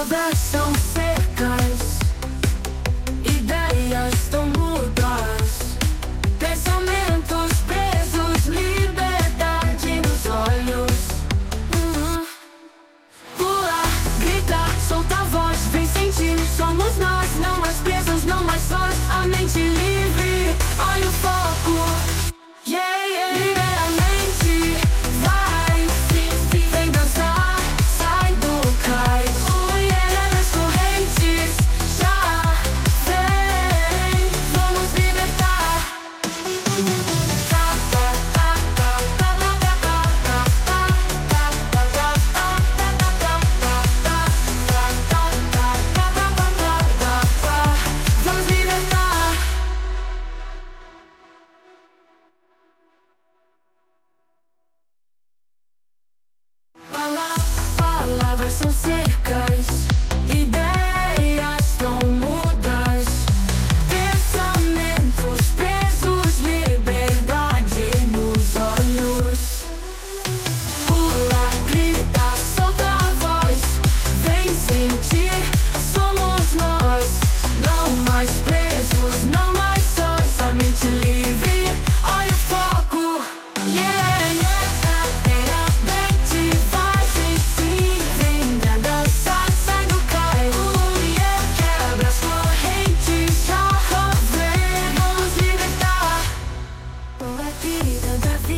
Palavras são secas, ideias tão mudas, pensamentos presos, liberdade nos olhos. Pula, grita, solta a voz, vem sentir. Somos nós, não mais presos, não mais sós. A mente livre, olha o foco. Yeah, yeah. Libera a mente, vai, vem dançar, sai do cais. Oh yeah, nas correntes, já vem, vamos libertar. Vamos libertar. Palavras são secas, ideias tão mudas, pensamentos presos, liberdade nos olhos. Pula, grita, solta a voz, vem sentir. Somos nós, não mais presos, não mais sós. A mente livre, olha o foco. Yeah, yeah. Mente, vai, sim, vem dançar, sai do cais. Yeah, quebra as correntes, já vem, vamos libertar. A vida da vida.